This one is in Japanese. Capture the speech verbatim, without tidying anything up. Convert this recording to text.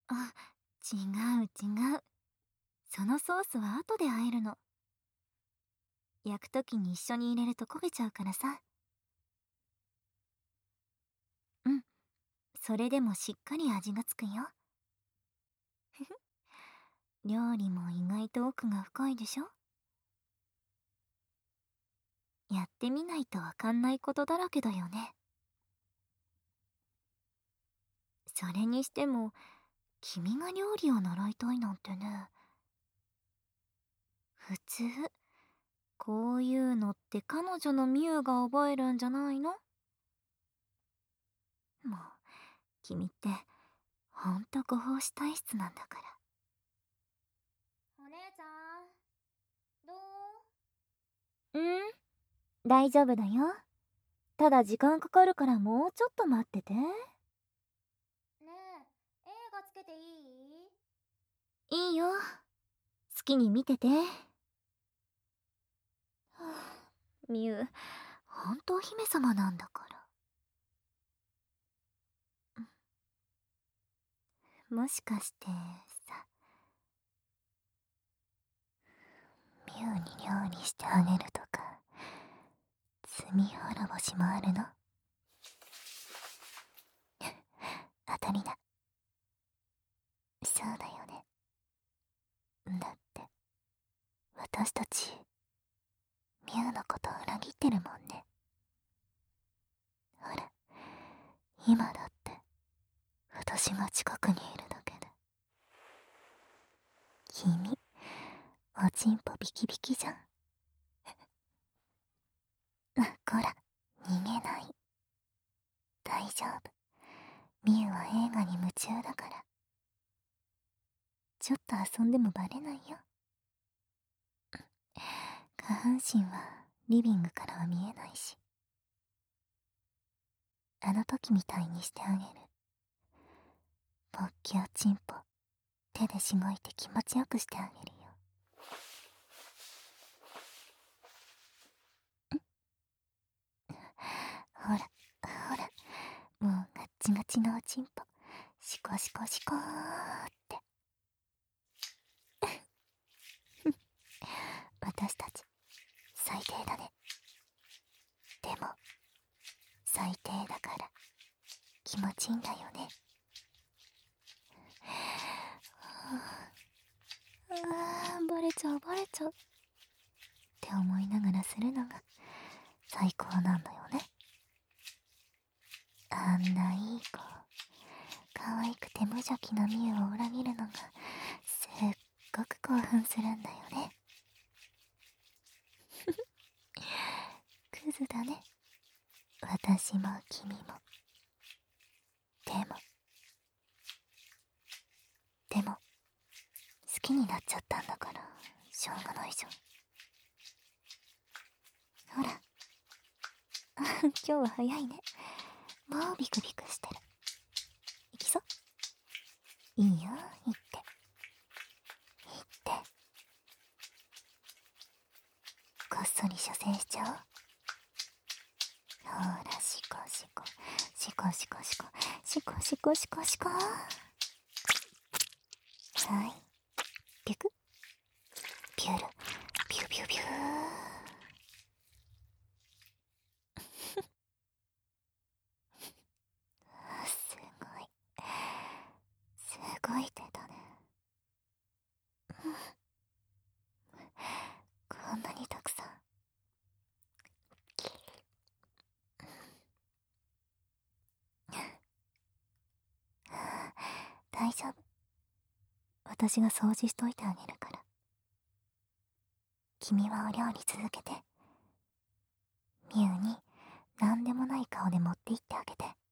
あ、違う違う。そのソースは後で和えるの。焼くときに一緒に入れると焦げちゃうからさ。うん。それでもしっかり味がつくよ。ふふ。料理も意外と奥が深いでしょ。やってみないとわかんないことだらけだよね。それにしても、君が料理を習いたいなんてね。普通、こういうのって彼女のミュウが覚えるんじゃないの？もう、君って、ほんとご奉仕体質なんだから。 お姉ちゃん、どうん、大丈夫だよ。ただ時間かかるからもうちょっと待ってて。 う？ねえ、映画つけていい？ いいよ。好きに見てて。はぁ、ミュウ、ほんとお姫様なんだから。もしかしてさ、ミュウに料理してあげるとか、罪滅ぼしもあるの？当たりだ。そうだよね。だって、私たち、ミュウのこと裏切ってるもんね。ほら、今だって、私が近くにいるだけで。君、おちんぽビキビキじゃん。こら、逃げない。大丈夫。ミュウは映画に夢中だから。ちょっと遊んでもバレないよ。下半身はリビングからは見えないし。あの時みたいにしてあげる。ポッキおちんぽ、手でしごいて気持ちよくしてあげるよ。ほら、ほら、もうガッチガチのおちんぽ、シコシコシコーって。私たち、最低だね。でも、最低だから、気持ちいいんだよね。ああ、バレちゃうバレちゃうって思いながらするのが最高なんだよね。あんないい子、可愛くて無邪気なミュウを裏切るのがすっごく興奮するんだよね。クズだね、私も君も。でもでも好きになっちゃったんだからしょうがないじゃん。ほら、今日は早いね。もうビクビクしてる。行きそう？いいよ、行って。行って。こっそり射精しちゃおう。ほら、シコシコ。シコシコシコ。シコシコシコシコ。はい。ピュク。ピュル。ピュピュピュー。すごい。すごい手だね。こんなにたくさん。大丈夫。私が掃除しといてあげるから。君はお料理続けて。ミュウに何でもない顔で持って行ってあげて。